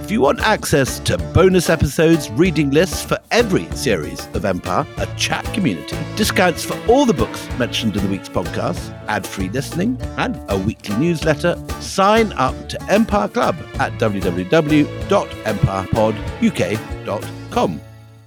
If you want access to bonus episodes, reading lists for every series of Empire, a chat community, discounts for all the books mentioned in the week's podcast, ad-free listening, and a weekly newsletter, sign up to Empire Club at www.empirepoduk.com.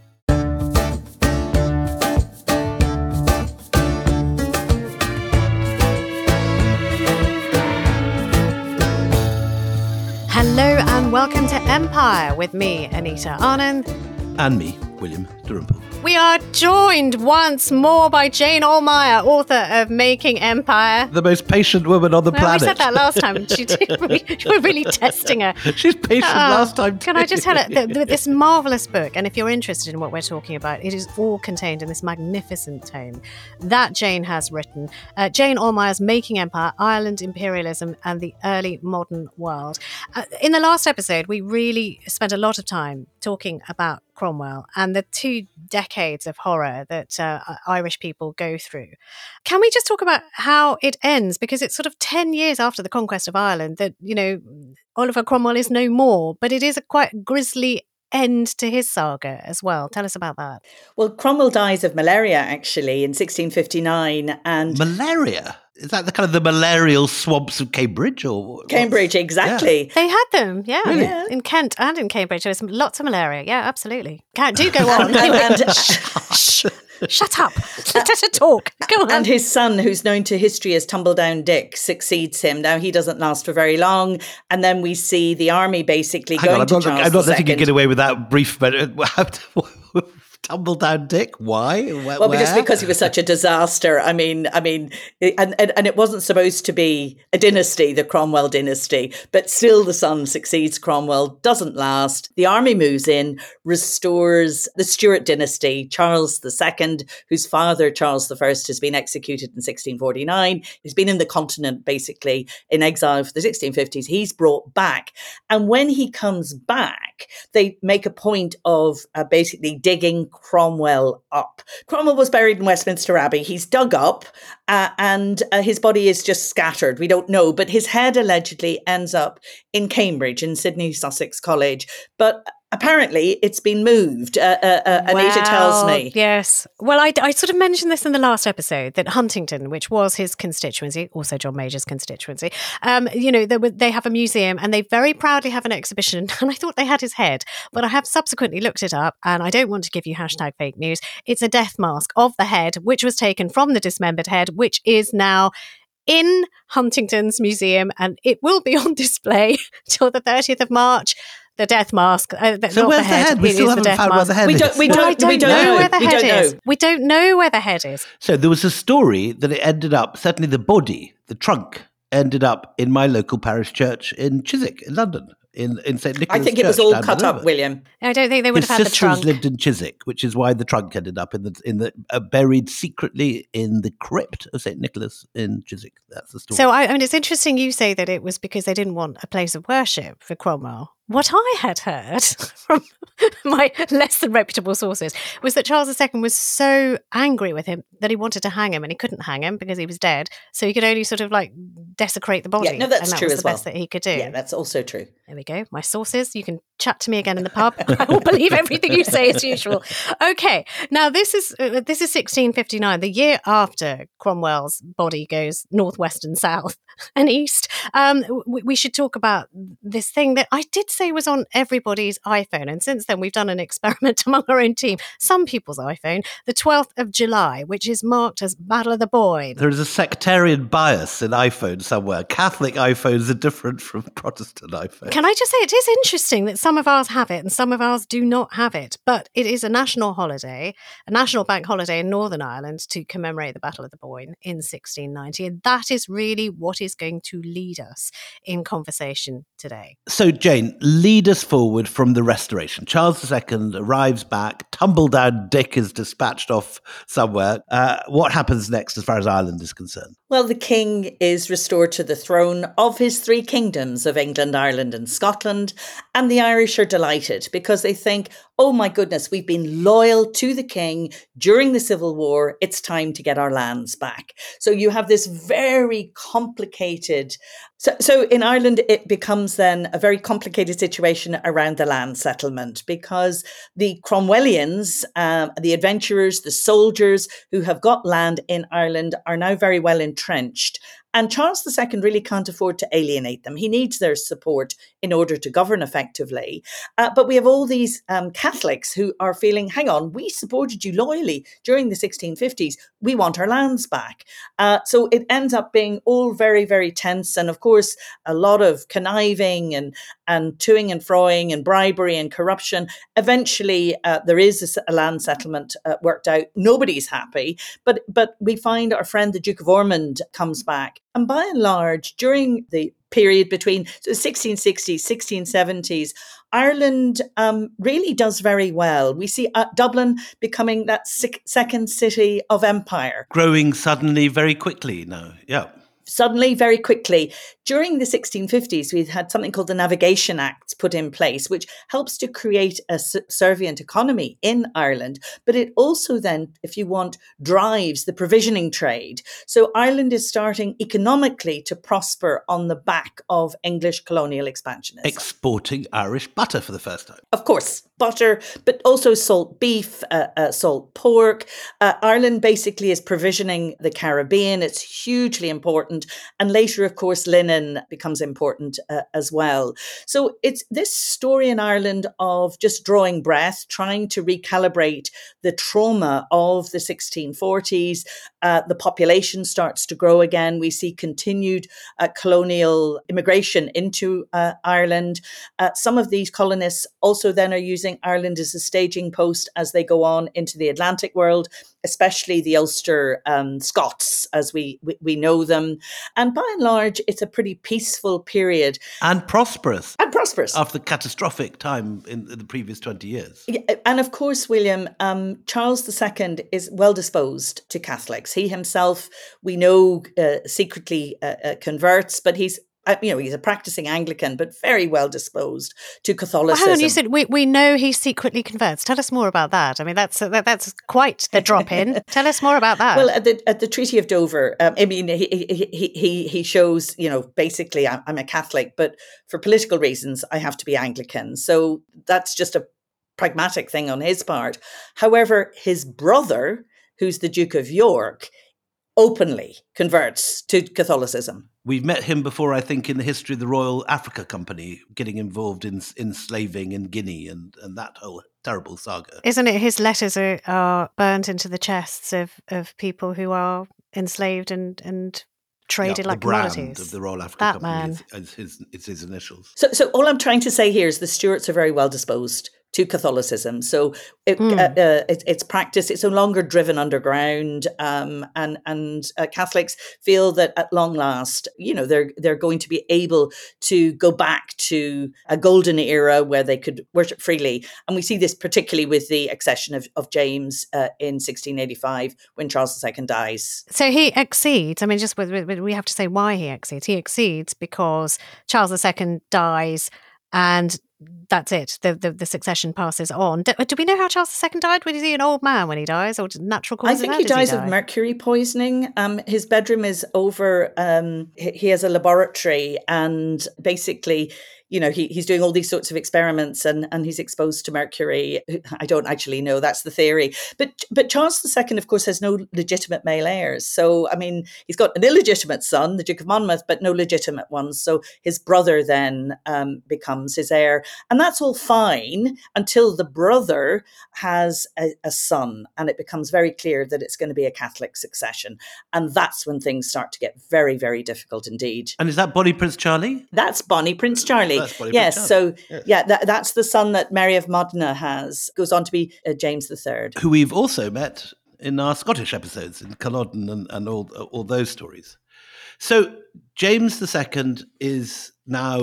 Hello and welcome to Empire with me, Anita Anand. And me, William Dalrymple. We are joined once more by Jane Allmeyer, author of Making Empire. The most patient woman on the planet. We said that last time. You were really testing her. She's patient last time too. Can I just tell her, this marvellous book, and if you're interested in what we're talking about, it is all contained in this magnificent tome that Jane has written. Jane Allmeyer's Making Empire, Ireland, Imperialism and the Early Modern World. In the last episode, we really spent a lot of time talking about Cromwell and the 2 decades of horror that Irish people go through. Can we just talk about how it ends? Because it's sort of 10 years after the conquest of Ireland that, you know, Oliver Cromwell is no more, but it is a quite grisly end to his saga as well. Tell us about that. Well, Cromwell dies of malaria, actually, in 1659. And malaria? Is that the kind of the malarial swamps of Cambridge? Or Cambridge, exactly. Yeah. They had them, yeah. Really? Yeah. In Kent and in Cambridge. There was lots of malaria. Yeah, absolutely. Do go on. Shut up. Let us talk. Go on. And his son, who's known to history as Tumbledown Dick, succeeds him. Now, he doesn't last for very long. And then we see the army basically going to Charles II. I'm not letting you get away with that brief, but Tumbledown Dick? Why? Well, just because he was such a disaster. I mean, and it wasn't supposed to be a dynasty, the Cromwell dynasty, but still the son succeeds Cromwell, doesn't last. The army moves in, restores the Stuart dynasty, Charles II, whose father, Charles I, has been executed in 1649. He's been in the continent, basically, in exile for the 1650s. He's brought back. And when he comes back, they make a point of basically digging Cromwell up. Cromwell was buried in Westminster Abbey. He's dug up and his body is just scattered. We don't know, but his head allegedly ends up in Cambridge, in Sidney Sussex College. But apparently it's been moved, Anita tells me. Yes. Well, I sort of mentioned this in the last episode, that Huntingdon, which was his constituency, also John Major's constituency, they have a museum and they very proudly have an exhibition. And I thought they had his head, but I have subsequently looked it up and I don't want to give you #fake news. It's a death mask of the head, which was taken from the dismembered head, which is now in Huntingdon's museum and it will be on display till the 30th of March. The death mask. So where's the head? We still haven't found where the head is. We don't know where the head is. We don't know where the head is. So there was a story that it ended up, certainly the body, the trunk, ended up in my local parish church in Chiswick, in London. In St. Nicholas' I think it was all cut up, William. I don't think they would have had the trunk. His sisters lived in Chiswick, which is why the trunk ended up in the buried secretly in the crypt of St. Nicholas in Chiswick. That's the story. So I mean, it's interesting you say that it was because they didn't want a place of worship for Cromwell. What I had heard from my less than reputable sources was that Charles II was so angry with him that he wanted to hang him and he couldn't hang him because he was dead. So he could only sort of like desecrate the body. Yeah, no, that's and that true was as the well. best that he could do. Yeah, that's also true. There we go. My sources. You can chat to me again in the pub. I will believe everything you say as usual. Okay. Now this is 1659, the year after Cromwell's body goes northwest and south and east. We should talk about this thing that I did say was on everybody's iPhone. And since then, we've done an experiment among our own team. Some people's iPhone, the 12th of July, which is marked as Battle of the Boyne. There is a sectarian bias in iPhone somewhere. Catholic iPhones are different from Protestant iPhones. Can I just say, it is interesting that some of ours have it and some of ours do not have it. But it is a national holiday, a national bank holiday in Northern Ireland to commemorate the Battle of the Boyne in 1690. And that is really what is going to lead us in conversation today. So, Jane, lead us forward from the Restoration. Charles II arrives back, Tumbledown Dick is dispatched off somewhere. What happens next as far as Ireland is concerned? Well, the king is restored to the throne of his 3 kingdoms of England, Ireland and Scotland, and the Irish are delighted because they think, oh my goodness, we've been loyal to the king during the Civil War. It's time to get our lands back. So you have this very complicated. So in Ireland, it becomes then a very complicated situation around the land settlement because the Cromwellians, the adventurers, the soldiers who have got land in Ireland are now very well entrenched. And Charles II really can't afford to alienate them. He needs their support in order to govern effectively. But we have all these Catholics who are feeling, hang on, we supported you loyally during the 1650s. We want our lands back. So it ends up being all very, very tense. And of course, a lot of conniving and toing and froing and bribery and corruption. Eventually, there is a land settlement worked out. Nobody's happy. But we find our friend, the Duke of Ormond, comes back. And by and large, during the period between the 1660s, 1670s, Ireland really does very well. We see Dublin becoming that second city of empire. Growing suddenly very quickly now, yeah. Suddenly, very quickly. During the 1650s, we had something called the Navigation Acts put in place, which helps to create a subservient economy in Ireland. But it also then, if you want, drives the provisioning trade. So Ireland is starting economically to prosper on the back of English colonial expansionism. Exporting Irish butter for the first time. Of course, butter, but also salt beef, salt pork. Ireland basically is provisioning the Caribbean. It's hugely important. And later, of course, linen becomes important as well. So it's this story in Ireland of just drawing breath, trying to recalibrate the trauma of the 1640s. The population starts to grow again. We see continued colonial immigration into Ireland. Some of these colonists also then are using Ireland as a staging post as they go on into the Atlantic world, especially the Ulster Scots, as we know them. And by and large, it's a pretty peaceful period. And prosperous. After the catastrophic time in the previous 20 years. Yeah, and of course, William, Charles II is well disposed to Catholics. He himself, we know, secretly converts, but he's a practicing Anglican, but very well disposed to Catholicism. Well, hang on, you said we know he secretly converts. Tell us more about that. I mean, that's quite the drop in. Tell us more about that. Well, at the Treaty of Dover, he shows, basically I'm a Catholic, but for political reasons I have to be Anglican. So that's just a pragmatic thing on his part. However, his brother, who's the Duke of York, openly converts to Catholicism. We've met him before, I think, in the history of the Royal Africa Company, getting involved in enslaving in Guinea and that whole terrible saga. Isn't it his letters are burnt into the chests of people who are enslaved and traded like commodities? The brand of the Royal Africa Company is his initials. So all I'm trying to say here is the Stuarts are very well disposed to Catholicism. So it's practiced. It's no longer driven underground, and Catholics feel that at long last, they're going to be able to go back to a golden era where they could worship freely. And we see this particularly with the accession of James in 1685 when Charles II dies. So he exceeds. I mean, just we have to say why he exceeds. He exceeds because Charles II dies, and that's it. The succession passes on. Do we know how Charles II died? Was he an old man when he dies, or natural causes? I think he dies of mercury poisoning. His bedroom is over. He has a laboratory, and basically, he's doing all these sorts of experiments, and he's exposed to mercury. I don't actually know. That's the theory. But Charles II, of course, has no legitimate male heirs. So, I mean, he's got an illegitimate son, the Duke of Monmouth, but no legitimate ones. So his brother then becomes his heir. And that's all fine until the brother has a son, and it becomes very clear that it's going to be a Catholic succession. And that's when things start to get very, very difficult indeed. And is that Bonnie Prince Charlie? That's Bonnie Prince Charlie. Yes. So, that's the son that Mary of Modena has. Goes on to be James III. Who we've also met in our Scottish episodes, in Culloden and all those stories. So James II is now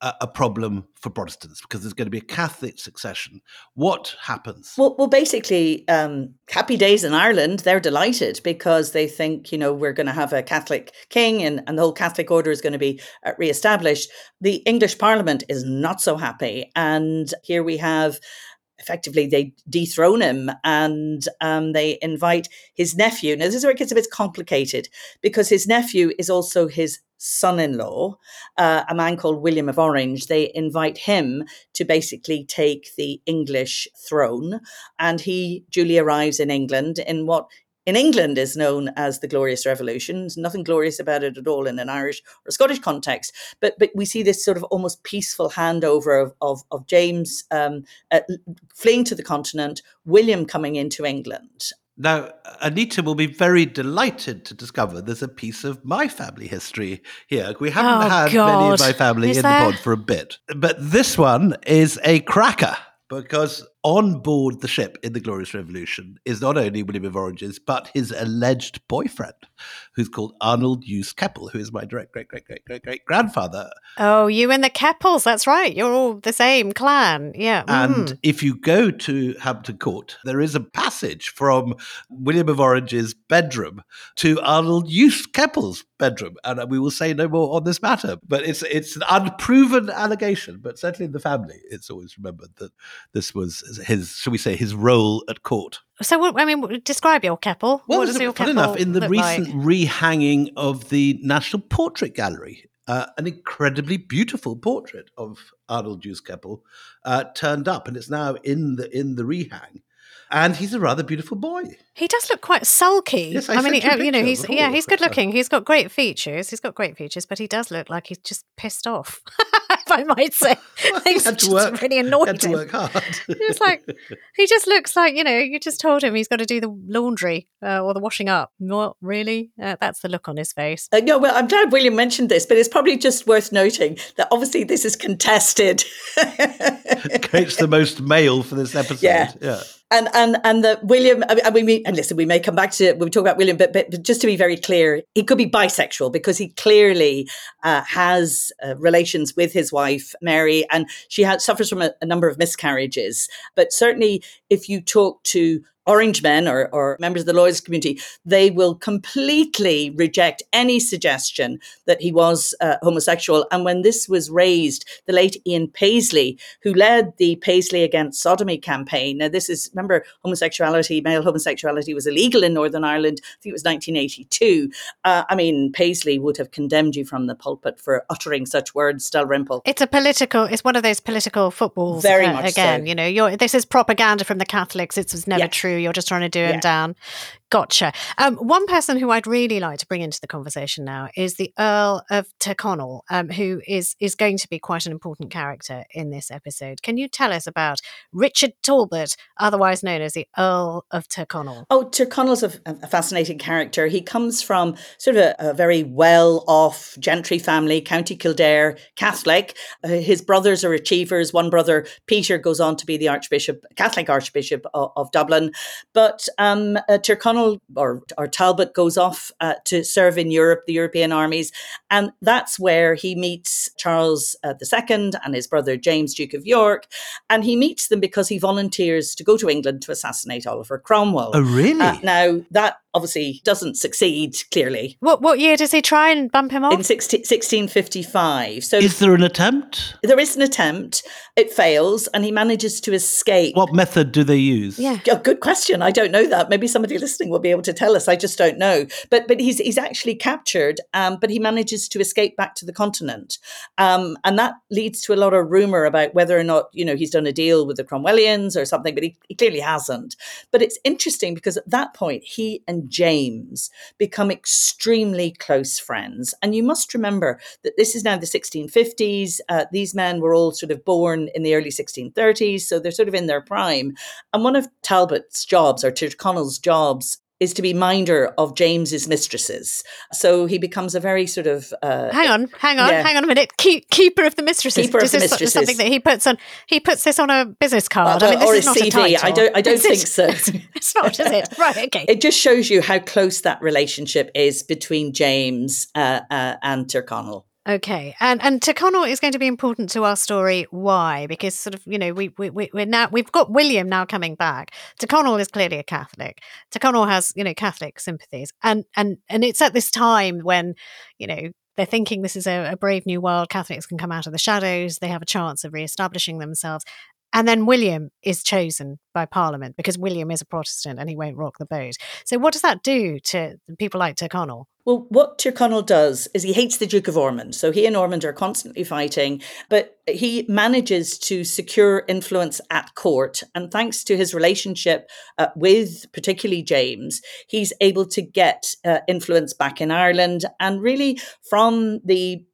a problem for Protestants because there's going to be a Catholic succession. What happens? Well, basically, happy days in Ireland. They're delighted because they think, we're going to have a Catholic king and the whole Catholic order is going to be reestablished. The English Parliament is not so happy. And here we have, effectively, they dethrone him and they invite his nephew. Now, this is where it gets a bit complicated because his nephew is also his son-in-law, a man called William of Orange. They invite him to basically take the English throne. And he duly arrives in England in what in England is known as the Glorious Revolution. There's nothing glorious about it at all in an Irish or Scottish context. But we see this sort of almost peaceful handover of James fleeing to the continent, William coming into England. Now, Anita will be very delighted to discover there's a piece of my family history here. We haven't had many of my family in the pod for a bit. But this one is a cracker because on board the ship in the Glorious Revolution is not only William of Orange's, but his alleged boyfriend, who's called Arnold Hughes Keppel, who is my direct great-great-great-great-great-grandfather. Oh, you and the Keppels, that's right. You're all the same clan, yeah. And if you go to Hampton Court, there is a passage from William of Orange's bedroom to Arnold Hughes Keppel's bedroom. And we will say no more on this matter. But it's an unproven allegation, but certainly in the family, it's always remembered that this was his, shall we say, his role at court. So, describe your Keppel. Well, what does your funny Keppel enough, in the look recent like? rehanging of the National Portrait Gallery, an incredibly beautiful portrait of Arnold Hughes Keppel turned up, and it's now in the rehang. And he's a rather beautiful boy. He does look quite sulky. Yes, he's good looking. He's got great features. But he does look like he's just pissed off, if I might say. Well, Things had to just work. really annoyed Had to him. work hard. It's like he just looks like you just told him he's got to do the laundry or the washing up. What really? That's the look on his face. No, well, I'm glad William mentioned this, but it's probably just worth noting that obviously this is contested. Creates the most male for this episode. Yeah. And that William, and listen, we may come back to it when we talk about William, but just to be very clear, he could be bisexual because he clearly has relations with his wife, Mary, and she suffers from a number of miscarriages. But certainly if you talk to Orange men or members of the Loyalist community, they will completely reject any suggestion that he was homosexual. And when this was raised, the late Ian Paisley, who led the Paisley Against Sodomy campaign. Now, this is, remember, male homosexuality was illegal in Northern Ireland. I think it was 1982. Paisley would have condemned you from the pulpit for uttering such words, Dalrymple. It's one of those political footballs. Very much again, so. This is propaganda from the Catholics. It was never true. You're just trying to do him down. Gotcha. One person who I'd really like to bring into the conversation now is the Earl of Tyrconnell, who is going to be quite an important character in this episode. Can you tell us about Richard Talbot, otherwise known as the Earl of Tyrconnell? Oh, Tyrconnell's a fascinating character. He comes from sort of a very well-off gentry family, County Kildare, Catholic. His brothers are achievers. One brother, Peter, goes on to be the Catholic Archbishop of Dublin. But Tyrconnell or Talbot goes off to serve in Europe, the European armies. And that's where he meets Charles II and his brother James, Duke of York. And he meets them because he volunteers to go to England to assassinate Oliver Cromwell. Oh, really? Now, that obviously doesn't succeed, clearly. What year does he try and bump him off? In 1655. So is there an attempt? There is an attempt. It fails, and he manages to escape. What method do they use? Yeah. Oh, good question. I don't know that. Maybe somebody listening will be able to tell us. I just don't know. But he's actually captured, but he manages to escape back to the continent. And that leads to a lot of rumour about whether or not, he's done a deal with the Cromwellians or something, but he clearly hasn't. But it's interesting because at that point, he and James become extremely close friends. And you must remember that this is now the 1650s. These men were all sort of born in the early 1630s, so they're sort of in their prime. And one of Talbot's jobs, or Tyrconnell's jobs, is to be minder of James's mistresses. So he becomes a very sort of... Hang on a minute. Keeper of the mistresses. Keeper of the mistresses. Something that he puts on. He puts this on a business card. Or this a is not CV. a title. I don't think so. It's not, is it? Right, okay. It just shows you how close that relationship is between James and Tyrconnell. Okay, and Tyrconnell is going to be important to our story. Why? Because sort of, we've got William now coming back. Tyrconnell is clearly a Catholic. Tyrconnell has Catholic sympathies, and it's at this time when they're thinking this is a brave new world. Catholics can come out of the shadows. They have a chance of re-establishing themselves. And then William is chosen by Parliament because William is a Protestant and he won't rock the boat. So what does that do to people like Tyrconnell? Well, what Tyrconnell does is he hates the Duke of Ormond. So he and Ormond are constantly fighting, but he manages to secure influence at court. And thanks to his relationship with particularly James, he's able to get influence back in Ireland. And really from the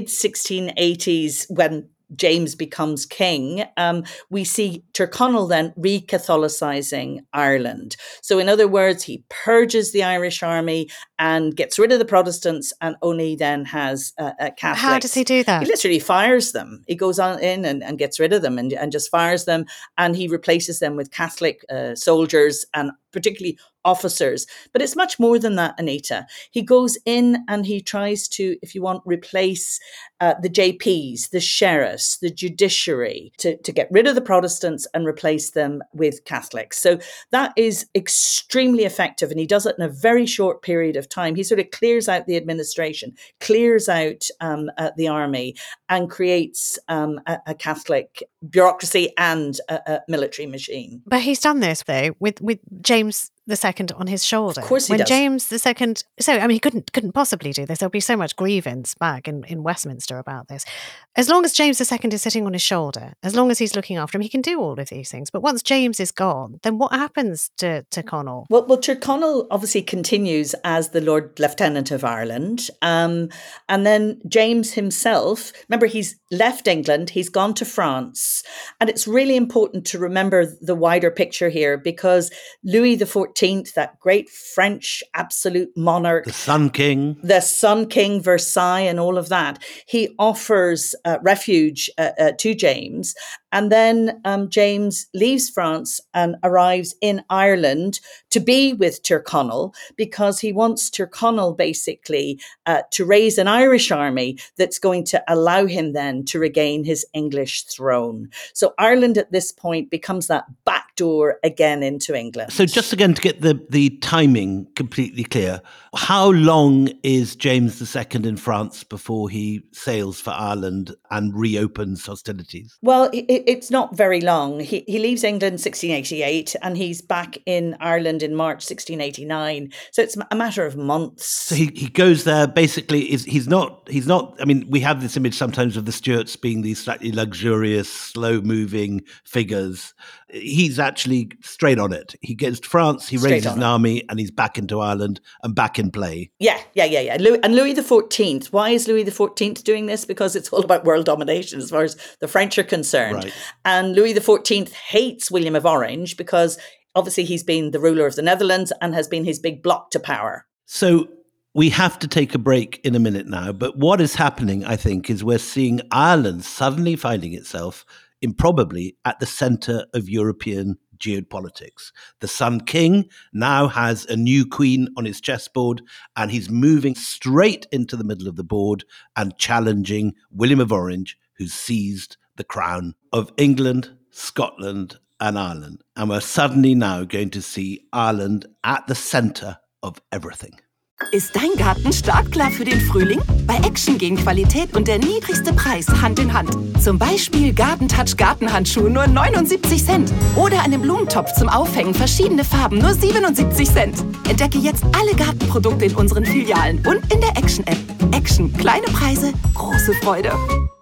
mid-1680s, when James becomes king, we see Tyrconnell then re-Catholicizing Ireland. So in other words, he purges the Irish army and gets rid of the Protestants and only then has Catholics. How does he do that? He literally fires them. He goes on in and gets rid of them and just fires them, and he replaces them with Catholic soldiers and particularly officers. But it's much more than that, Anita. He goes in and he tries to, if you want, replace the JPs, the sheriffs, the judiciary, to get rid of the Protestants and replace them with Catholics. So that is extremely effective. And he does it in a very short period of time. He sort of clears out the administration, clears out the army, and creates a Catholic bureaucracy and a military machine. But he's done this, though, with James II on his shoulder. Of course he does. James II, he couldn't possibly do this. There'll be so much grievance back in Westminster about this. As long as James II is sitting on his shoulder, as long as he's looking after him, he can do all of these things. But once James is gone, then what happens to Tyrconnell? Well, Tyrconnell obviously continues as the Lord Lieutenant of Ireland. And then James himself, remember, he's left England, he's gone to France. And it's really important to remember the wider picture here, because Louis XIV, that great French absolute monarch, the Sun King, Versailles and all of that, he offers refuge to James. And then James leaves France and arrives in Ireland to be with Tyrconnell, because he wants Tyrconnell basically to raise an Irish army that's going to allow him then to regain his English throne. So Ireland at this point becomes that backdoor again into England. So just again to get the timing completely clear, how long is James II in France before he sails for Ireland and reopens hostilities? Well, it's not very long. He leaves England in 1688 and he's back in Ireland in March 1689. So it's a matter of months. So he goes there, basically, he's not, I mean, we have this image sometimes of the Stuarts being these slightly luxurious, slow-moving figures. He's actually straight on it. He gets to France, he raises an army, and he's back into Ireland and back in play. Yeah. And Louis XIV, why is Louis XIV doing this? Because it's all about world domination as far as the French are concerned. Right. And Louis XIV hates William of Orange because obviously he's been the ruler of the Netherlands and has been his big block to power. So we have to take a break in a minute now. But what is happening, I think, is we're seeing Ireland suddenly finding itself improbably at the center of European geopolitics. The Sun King now has a new queen on his chessboard, and he's moving straight into the middle of the board and challenging William of Orange, who's seized the crown of England, Scotland, and Ireland. And we're suddenly now going to see Ireland at the center of everything. Ist dein Garten startklar für den Frühling? Bei Action gehen Qualität und der niedrigste Preis Hand in Hand. Zum Beispiel Gartentouch Gartenhandschuhe nur 79 Cent. Oder einen Blumentopf zum Aufhängen verschiedene Farben nur 77 Cent. Entdecke jetzt alle Gartenprodukte in unseren Filialen und in der Action-App. Action, kleine Preise, große Freude.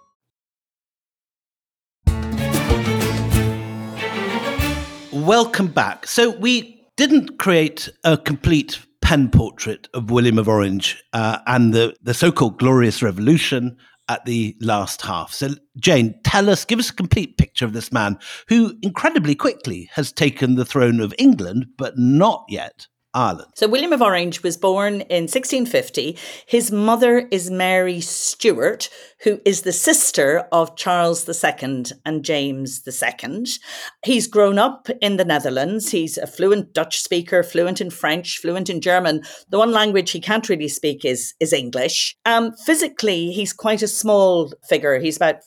Welcome back. So we didn't create a complete pen portrait of William of Orange and the so-called Glorious Revolution at the last half. So Jane, give us a complete picture of this man who incredibly quickly has taken the throne of England, but not yet Ireland. So William of Orange was born in 1650. His mother is Mary Stuart, who is the sister of Charles II and James II. He's grown up in the Netherlands. He's a fluent Dutch speaker, fluent in French, fluent in German. The one language he can't really speak is English. Physically, he's quite a small figure. He's about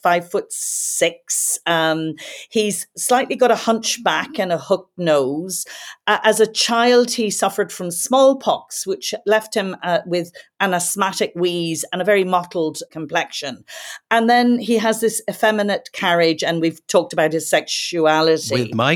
5'6". He's slightly got a hunchback and a hooked nose. As a child, he suffered from smallpox, which left him with an asthmatic wheeze and a very mottled complexion. And then he has this effeminate carriage, and we've talked about his sexuality. With my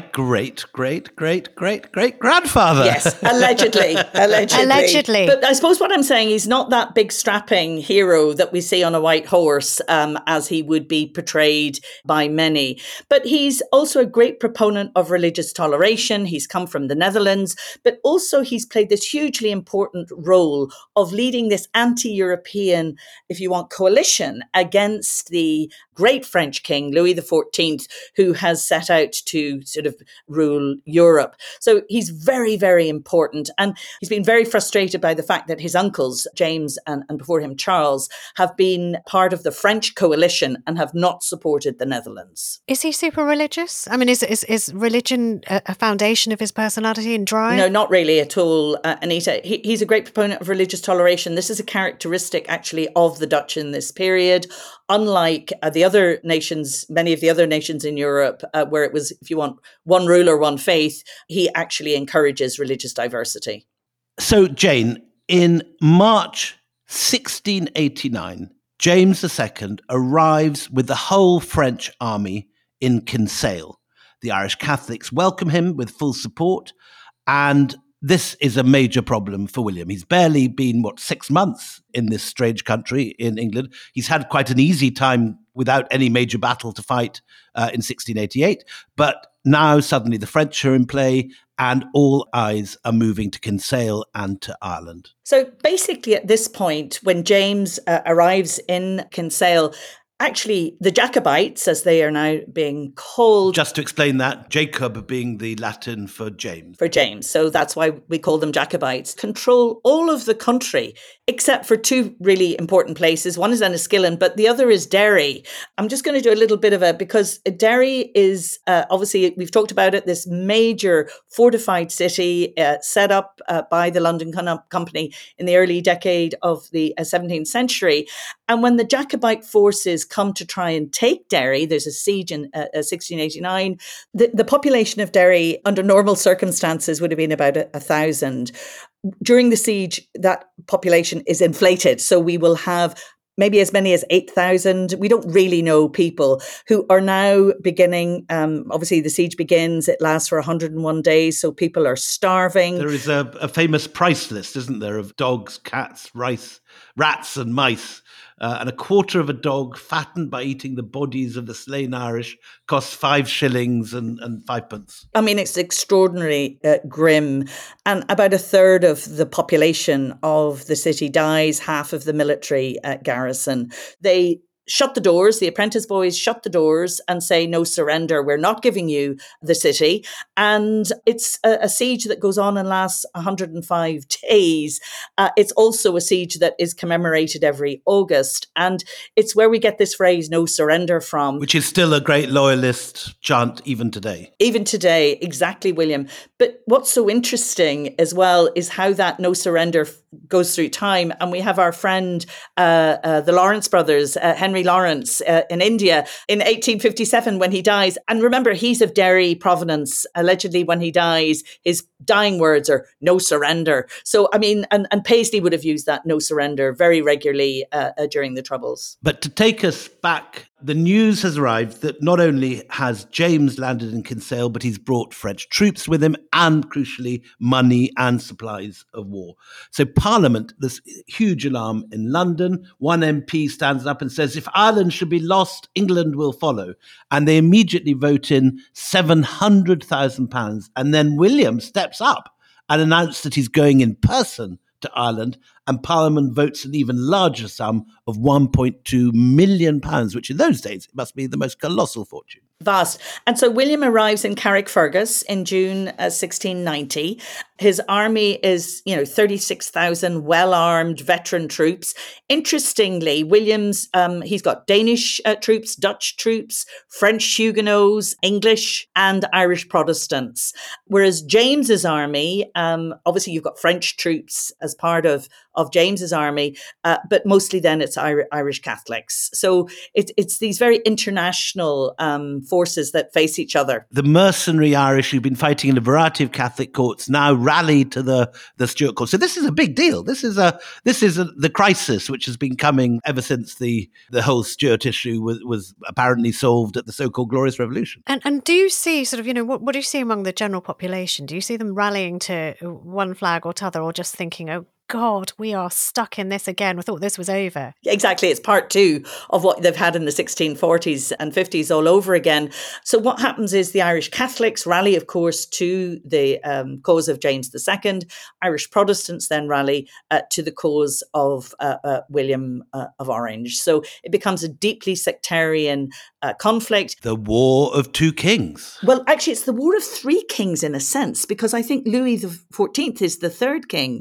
great-great-great-great-great-grandfather. Yes, allegedly. But I suppose what I'm saying, he's not that big strapping hero that we see on a white horse, as he would be portrayed by many. But he's also a great proponent of religious toleration. He's come from the Netherlands, but also he's played this hugely important role of leading this anti-European, if you want, coalition against the great French king, Louis XIV, who has set out to sort of rule Europe. So he's very, very important. And he's been very frustrated by the fact that his uncles, James and before him, Charles, have been part of the French coalition and have not supported the Netherlands. Is he super religious? I mean, is religion a foundation of his personality and drive? No, not really at all, Anita. He's a great proponent of religious toleration. This is a characteristic, actually, of the Dutch in this period. Unlike the other nations, many of the other nations in Europe, where it was, if you want, one ruler, one faith, he actually encourages religious diversity. So, Jane, in March 1689, James II arrives with the whole French army in Kinsale. The Irish Catholics welcome him with full support, and this is a major problem for William. He's barely been, 6 months in this strange country in England. He's had quite an easy time without any major battle to fight in 1688. But now suddenly the French are in play and all eyes are moving to Kinsale and to Ireland. So basically at this point, when James arrives in Kinsale, actually, the Jacobites, as they are now being called. Just to explain that, Jacob being the Latin for James. For James. So that's why we call them Jacobites. Control all of the country, except for two really important places. One is Enniskillen, but the other is Derry. I'm just going to do a little bit of because Derry is, obviously, we've talked about it, this major fortified city set up by the London Company in the early decade of the 17th century. And when the Jacobite forces come to try and take Derry, there's a siege in 1689. The population of Derry under normal circumstances would have been about 1,000. During the siege, that population is inflated. So we will have maybe as many as 8,000. We don't really know people who are now beginning. Obviously, the siege begins. It lasts for 101 days. So people are starving. There is a famous price list, isn't there, of dogs, cats, rats and mice. And a quarter of a dog fattened by eating the bodies of the slain Irish costs 5 shillings and 5p. I mean, it's extraordinarily grim. And about a third of the population of the city dies, half of the military garrison. They shut the doors. The apprentice boys shut the doors and say, no surrender. We're not giving you the city. And it's a siege that goes on and lasts 105 days. It's also a siege that is commemorated every August. And it's where we get this phrase, no surrender, from. Which is still a great loyalist chant even today. Even today, exactly, William. But what's so interesting as well is how that no surrender goes through time. And we have our friend, the Lawrence brothers, Henry Lawrence in India in 1857 when he dies. And remember, he's of Derry provenance. Allegedly, when he dies, his dying words are no surrender. So, I mean, and Paisley would have used that no surrender very regularly during the Troubles. But to take us back, the news has arrived that not only has James landed in Kinsale, but he's brought French troops with him and, crucially, money and supplies of war. So Parliament, there's huge alarm in London. One MP stands up and says, if Ireland should be lost, England will follow. And they immediately vote in £700,000. And then William steps up and announced that he's going in person to Ireland and Parliament votes an even larger sum of £1.2 million, which in those days must be the most colossal fortune. Vast. And so William arrives in Carrickfergus in June 1690. His army is, 36,000 well-armed veteran troops. Interestingly, William's, he's got Danish troops, Dutch troops, French Huguenots, English and Irish Protestants. Whereas James's army, obviously you've got French troops as part of James's army, but mostly then it's Irish Catholics. So it's these very international forces that face each other. The mercenary Irish who've been fighting in a variety of Catholic courts now rally to the Stuart court. So this is a big deal. This is the crisis which has been coming ever since the whole Stuart issue was apparently solved at the so-called Glorious Revolution. And do you see sort of, what do you see among the general population? Do you see them rallying to one flag or t'other, or just thinking, oh, God, we are stuck in this again. We thought this was over. Exactly. It's part two of what they've had in the 1640s and 50s all over again. So what happens is the Irish Catholics rally, of course, to the cause of James II. Irish Protestants then rally to the cause of William of Orange. So it becomes a deeply sectarian conflict. The War of Two Kings. Well, actually, it's the War of Three Kings in a sense, because I think Louis XIV is the third king.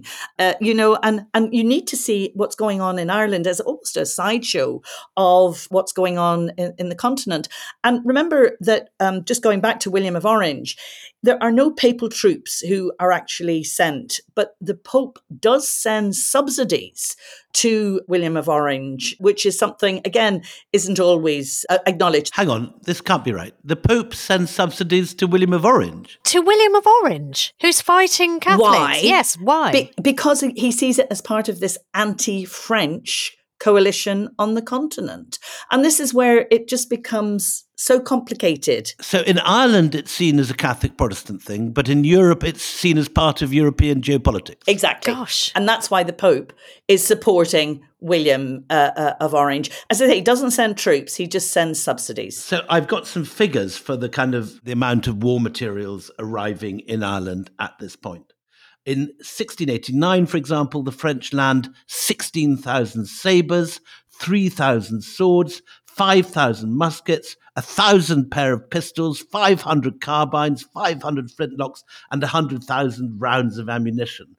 And you need to see what's going on in Ireland as almost a sideshow of what's going on in the continent. And remember that just going back to William of Orange, there are no papal troops who are actually sent, but the Pope does send subsidies to William of Orange, which is something, again, isn't always acknowledged. Hang on, this can't be right. The Pope sends subsidies to William of Orange? To William of Orange, who's fighting Catholics? Why? Yes, why? Because he sees it as part of this anti-French coalition on the continent. And this is where it just becomes so complicated. So in Ireland, it's seen as a Catholic Protestant thing, but in Europe, it's seen as part of European geopolitics. Exactly. Gosh. And that's why the Pope is supporting William of Orange. As I say, he doesn't send troops, he just sends subsidies. So I've got some figures for the amount of war materials arriving in Ireland at this point. In 1689, for example, the French land 16,000 sabres, 3,000 swords, 5,000 muskets, 1,000 pair of pistols, 500 carbines, 500 flintlocks, and 100,000 rounds of ammunition.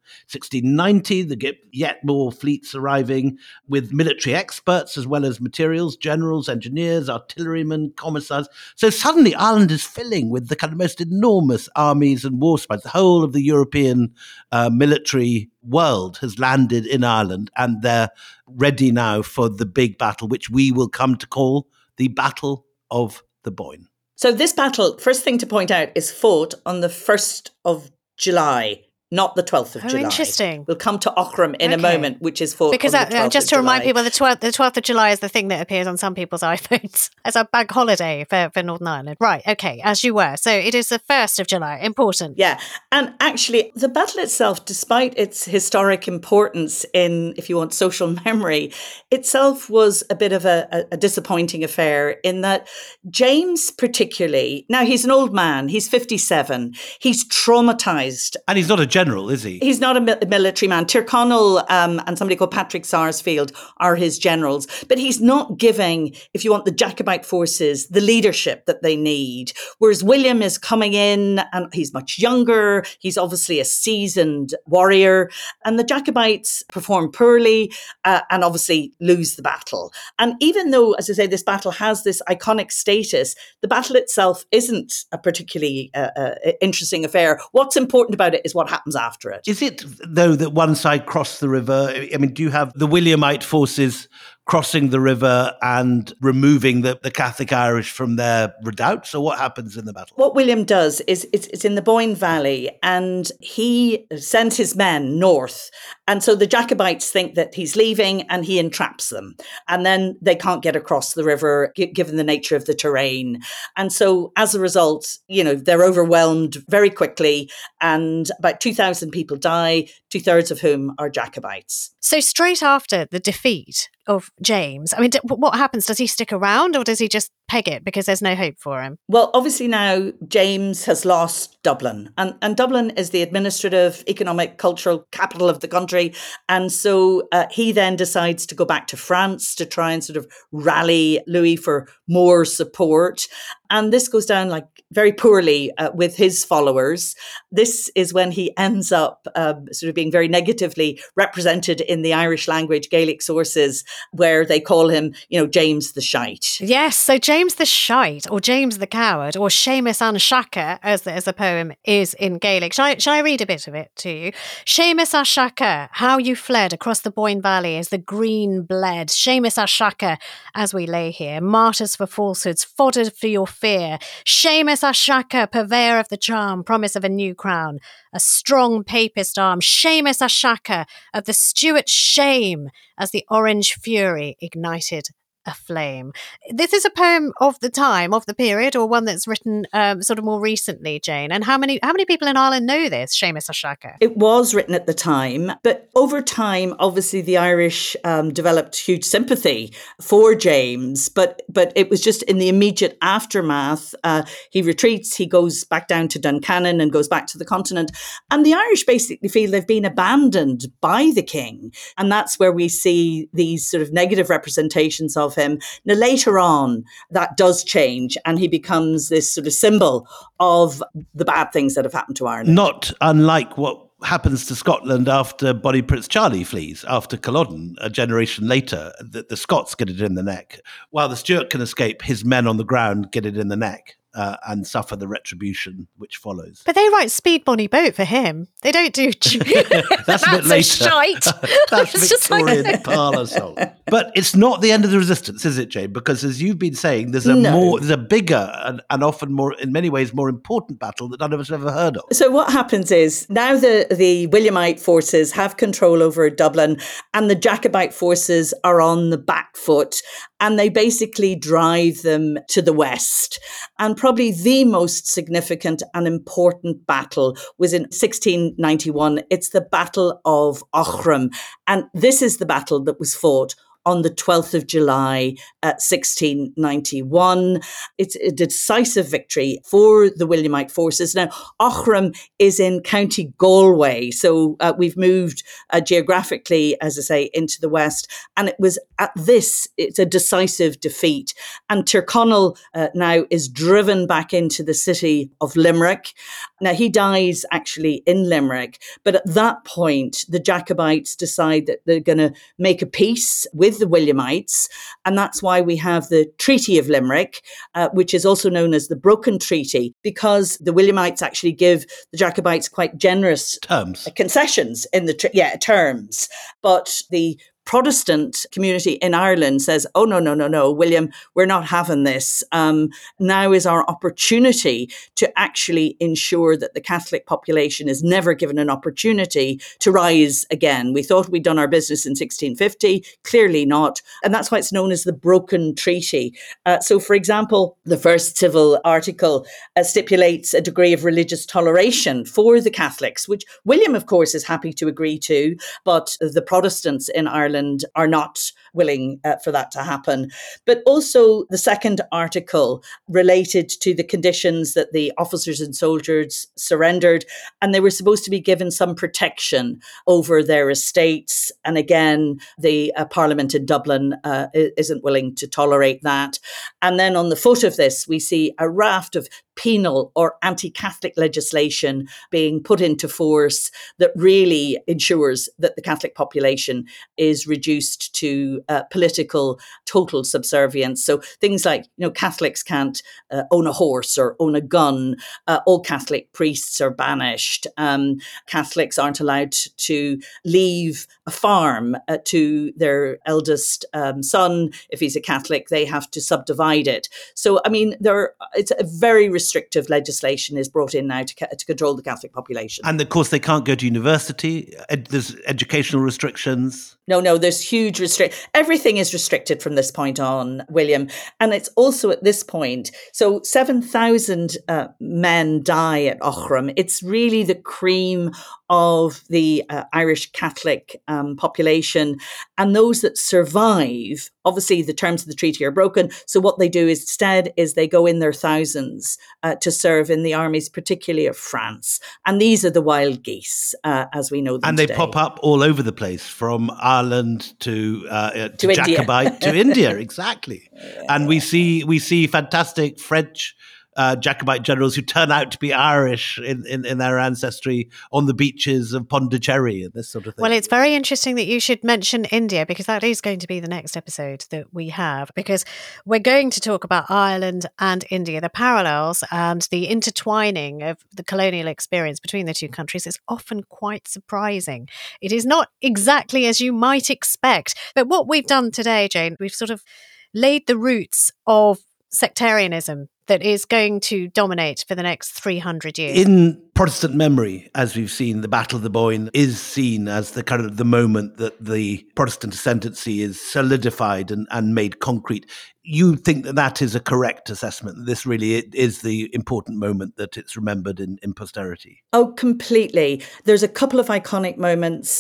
1690, they get yet more fleets arriving with military experts as well as materials, generals, engineers, artillerymen, commissars. So suddenly Ireland is filling with the kind of most enormous armies and war supplies. The whole of the European military world has landed in Ireland, and they're ready now for the big battle, which we will come to call the Battle of the Boyne. So this battle, first thing to point out, is fought on the 1st of July, not the 12th of July. Interesting. We'll come to Aughrim in a moment, which is fought because on the 12th just of to remind July. people, the 12th of July is the thing that appears on some people's iPhones as a bank holiday for Northern Ireland. Right, okay, as you were. So it is the 1st of July. Important. Yeah. And actually, the battle itself, despite its historic importance in, if you want, social memory, itself was a bit of a disappointing affair in that James particularly, now he's an old man, he's 57, he's traumatized. And he's not a general, is he? He's not a military man. Tyrconnell and somebody called Patrick Sarsfield are his generals. But he's not giving, if you want, the Jacobite forces the leadership that they need. Whereas William is coming in and he's much younger. He's obviously a seasoned warrior. And the Jacobites perform poorly and obviously lose the battle. And even though, as I say, this battle has this iconic status, the battle itself isn't a particularly interesting affair. What's important about it is what happens after it. Is it, though, that one side crossed the river? I mean, do you have the Williamite forces crossing the river and removing the Catholic Irish from their redoubts, or what happens in the battle? What William does is it's in the Boyne Valley, and he sends his men north. And so the Jacobites think that he's leaving, and he entraps them. And then they can't get across the river, given the nature of the terrain. And so as a result, they're overwhelmed very quickly, and about 2,000 people die, 2/3 of whom are Jacobites. So straight after the defeat of James? I mean, what happens? Does he stick around or does he just peg it because there's no hope for him? Well, obviously now James has lost Dublin, and Dublin is the administrative, economic, cultural capital of the country. And so he then decides to go back to France to try and sort of rally Louis for more support. And this goes down like very poorly with his followers. This is when he ends up sort of being very negatively represented in the Irish language Gaelic sources, where they call him, James the Shite. Yes, so James the Shite, or James the Coward, or Seamus an Shaka, as the poem is in Gaelic. Shall I read a bit of it to you? Seamus a Shaka, how you fled across the Boyne Valley as the green bled. Seamus a Shaka, as we lay here, martyrs for falsehoods, fodder for your fear. Seamus a Shaka, purveyor of the charm, promise of a new crown, a strong papist arm. Seamus a Shaka, of the Stuart shame, as the orange fury ignited a flame. This is a poem of the time, of the period, or one that's written sort of more recently, Jane. And how many people in Ireland know this, Seamus a Shaka? It was written at the time, but over time, obviously, the Irish developed huge sympathy for James. But it was just in the immediate aftermath. He retreats, he goes back down to Duncannon and goes back to the continent. And the Irish basically feel they've been abandoned by the king. And that's where we see these sort of negative representations of him. Now, later on, that does change and he becomes this sort of symbol of the bad things that have happened to Ireland. Not unlike what happens to Scotland after Bonnie Prince Charlie flees, after Culloden, a generation later. The Scots get it in the neck. While the Stuart can escape, his men on the ground get it in the neck. And suffer the retribution which follows. But they write Speed Bonnie Boat for him. They don't do... That's a bit later. Shite. That's Victorian parlour song. But it's not the end of the resistance, is it, Jane? Because as you've been saying, there's a bigger and often more, in many ways, more important battle that none of us have ever heard of. So what happens is now the Williamite forces have control over Dublin and the Jacobite forces are on the back foot and they basically drive them to the west. And probably the most significant and important battle was in 1691. It's the Battle of Aughrim. And this is the battle that was fought on the 12th of July, 1691. It's a decisive victory for the Williamite forces. Now, Aughrim is in County Galway, so we've moved geographically, as I say, into the west. And it was it's a decisive defeat. And Tyrconnell now is driven back into the city of Limerick. Now, he dies actually in Limerick, but at that point, the Jacobites decide that they're going to make a peace with the Williamites, and that's why we have the Treaty of Limerick, which is also known as the Broken Treaty, because the Williamites actually give the Jacobites quite generous concessions in the terms, but the Protestant community in Ireland says, oh, no, William, we're not having this. Now is our opportunity to actually ensure that the Catholic population is never given an opportunity to rise again. We thought we'd done our business in 1650, clearly not. And that's why it's known as the Broken Treaty. So, for example, the first civil article stipulates a degree of religious toleration for the Catholics, which William, of course, is happy to agree to, but the Protestants in Ireland are not willing for that to happen. But also the second article related to the conditions that the officers and soldiers surrendered, and they were supposed to be given some protection over their estates. And again, the Parliament in Dublin isn't willing to tolerate that. And then on the foot of this, we see a raft of penal or anti-Catholic legislation being put into force that really ensures that the Catholic population is reduced to political total subservience. So things like, Catholics can't own a horse or own a gun. All Catholic priests are banished. Catholics aren't allowed to leave a farm to their eldest son. If he's a Catholic, they have to subdivide it. So, it's a very restrictive legislation is brought in now to control the Catholic population. And of course, they can't go to university. There's educational restrictions. No, there's huge everything is restricted from this point on, William. And it's also at this point, so 7,000 men die at Aughrim. It's really the cream of the Irish Catholic population. And those that survive, obviously the terms of the treaty are broken. So what they do instead is they go in their thousands to serve in the armies, particularly of France. And these are the wild geese, as we know them and today. They pop up all over the place, from Ireland to Jacobite India. to India, exactly. And we see fantastic French Jacobite generals who turn out to be Irish in their ancestry on the beaches of Pondicherry and this sort of thing. Well, it's very interesting that you should mention India, because that is going to be the next episode that we have, because we're going to talk about Ireland and India. The parallels and the intertwining of the colonial experience between the two countries is often quite surprising. It is not exactly as you might expect. But what we've done today, Jane, we've sort of laid the roots of sectarianism that is going to dominate for the next 300 years. In Protestant memory, as we've seen, the Battle of the Boyne is seen as the kind of the moment that the Protestant ascendancy is solidified and made concrete. You think that is a correct assessment? This really is the important moment that it's remembered in posterity? Oh, completely. There's a couple of iconic moments.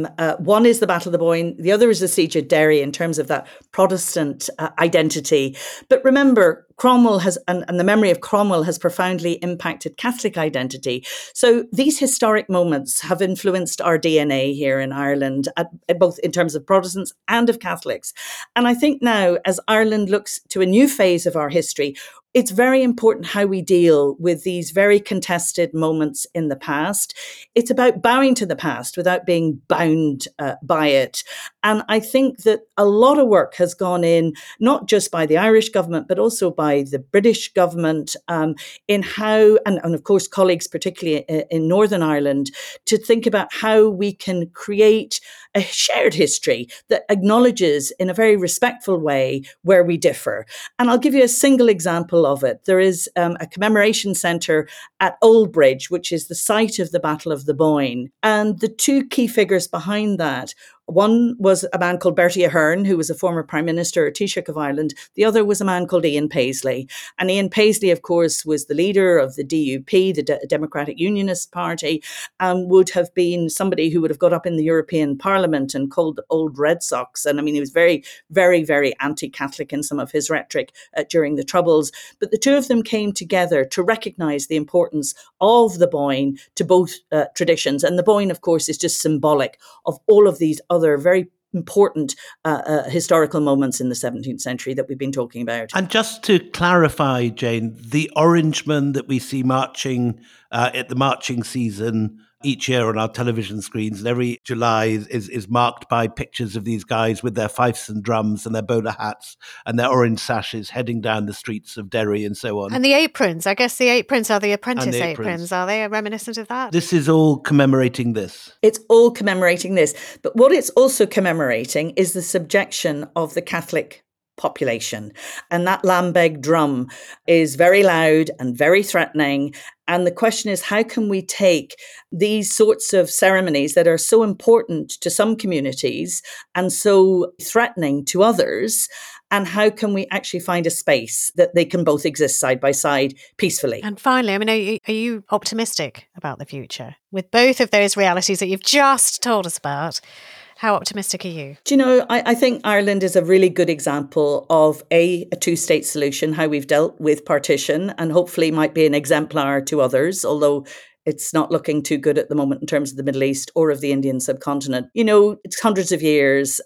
One is the Battle of the Boyne. The other is the Siege of Derry in terms of that Protestant identity. But remember, Cromwell and the memory of Cromwell has profoundly impacted Catholic identity. So these historic moments have influenced our DNA here in Ireland, both in terms of Protestants and of Catholics. And I think now, as Ireland looks to a new phase of our history, it's very important how we deal with these very contested moments in the past. It's about bowing to the past without being bound by it. And I think that a lot of work has gone in, not just by the Irish government, but also by the British government, in how, and of course, colleagues, particularly in Northern Ireland, to think about how we can create a shared history that acknowledges in a very respectful way where we differ. And I'll give you a single example of it. There is a commemoration centre at Old Bridge, which is the site of the Battle of the Boyne. And the two key figures behind that, one was a man called Bertie Ahern, who was a former Prime Minister or Taoiseach of Ireland. The other was a man called Ian Paisley. And Ian Paisley, of course, was the leader of the DUP, the Democratic Unionist Party, and would have been somebody who would have got up in the European Parliament and called old Red Sox. And I mean, he was very, very, very anti-Catholic in some of his rhetoric during the Troubles. But the two of them came together to recognise the importance of the Boyne to both traditions. And the Boyne, of course, is just symbolic of all of these other very important historical moments in the 17th century that we've been talking about. And just to clarify, Jane, the Orangemen that we see marching at the marching season each year on our television screens, and every July is marked by pictures of these guys with their fifes and drums and their bowler hats and their orange sashes heading down the streets of Derry and so on. And the aprons, I guess the aprons are the apprentice aprons. Are they reminiscent of that? This is all commemorating this. It's all commemorating this. But what it's also commemorating is the subjection of the Catholic population. And that lambeg drum is very loud and very threatening. And the question is, how can we take these sorts of ceremonies that are so important to some communities and so threatening to others, and how can we actually find a space that they can both exist side by side peacefully? And finally, I mean, are you optimistic about the future? With both of those realities that you've just told us about, how optimistic are you? Do you know, I think Ireland is a really good example of a two-state solution, how we've dealt with partition, and hopefully might be an exemplar to others, although it's not looking too good at the moment in terms of the Middle East or of the Indian subcontinent. You know, it's hundreds of years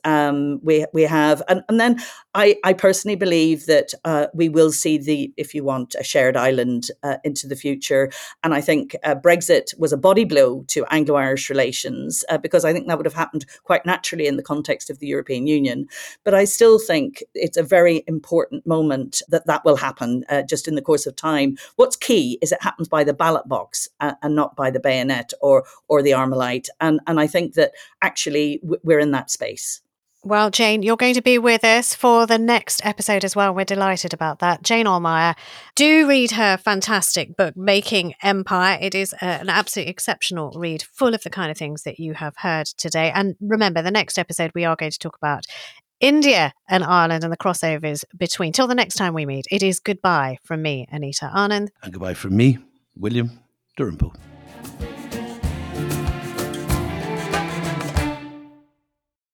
we have. And then I personally believe that we will see if you want, a shared island into the future. And I think Brexit was a body blow to Anglo-Irish relations because I think that would have happened quite naturally in the context of the European Union. But I still think it's a very important moment that will happen just in the course of time. What's key is it happens by the ballot box and not by the bayonet or the Armalite. And I think that actually we're in that space. Well, Jane, you're going to be with us for the next episode as well. We're delighted about that. Jane Ohlmeyer, do read her fantastic book, Making Empire. It is an absolutely exceptional read, full of the kind of things that you have heard today. And remember, the next episode, we are going to talk about India and Ireland and the crossovers between. Till the next time we meet, it is goodbye from me, Anita Anand. And goodbye from me, William Dalrymple.